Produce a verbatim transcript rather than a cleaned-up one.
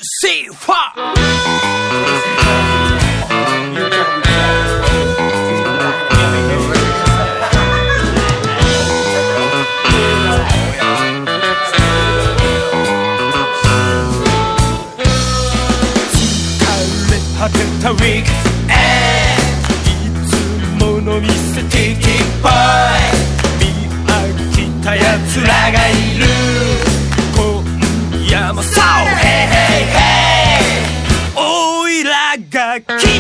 シーファー果てたウィークエンドいつもの店ティキボーイ見飽きたやつらがいる今夜もそうヘイヘイヘイおいらが